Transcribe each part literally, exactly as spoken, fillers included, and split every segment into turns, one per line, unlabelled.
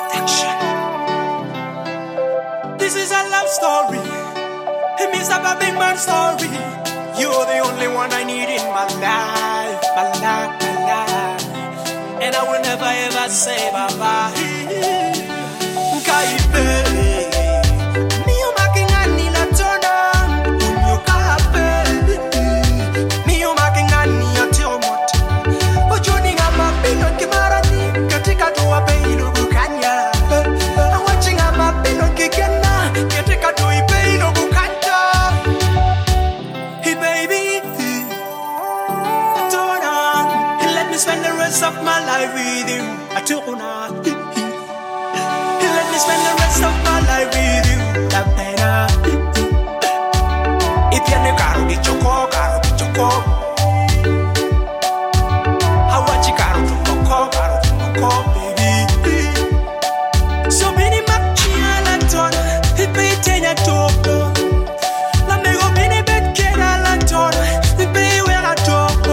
Action. This is a love story. It means a big man story. You're the only one I need in my life, my life, my life. And I will never ever say bye bye. Kaipe. Spend the rest of my life with you. I told her. Let me spend the rest of my life with you. That better. If you're the caro di choco, caro di choco. How about you caro di choco, caro di choco, baby. So bini machi ala tona, ipe itenya topo. La mego bini betkera la tona, ipe wera topo.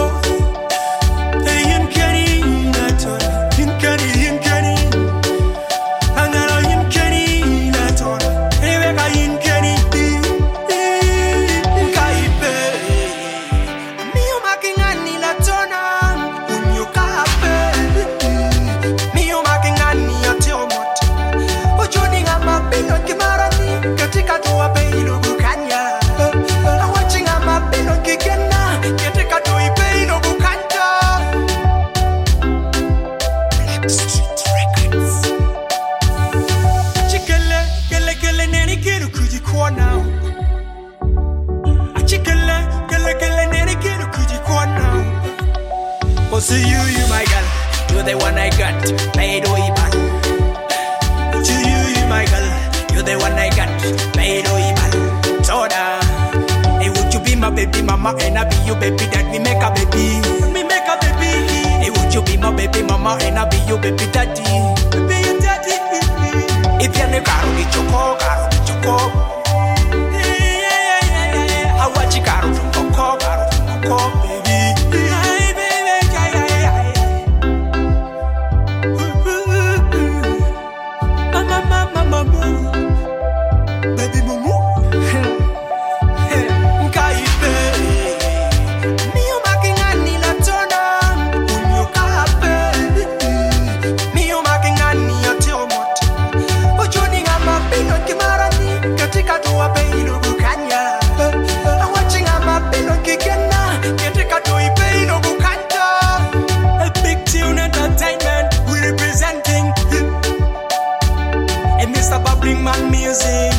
To you, you my girl, you're the one I got, made way back. To you, you my girl, you're the one I got, made way back. Soda, hey, would you be my baby mama and I be your baby that we make a baby? We make a baby. Hey, would you be my baby mama and I be your baby daddy? Be your daddy. If you're the caro di choco, caro di choco. Yeah, yeah, yeah, yeah. How about you caro di choco, caro di choco, baby? Entertainment, we representing, and Mister Bubbling Man Music.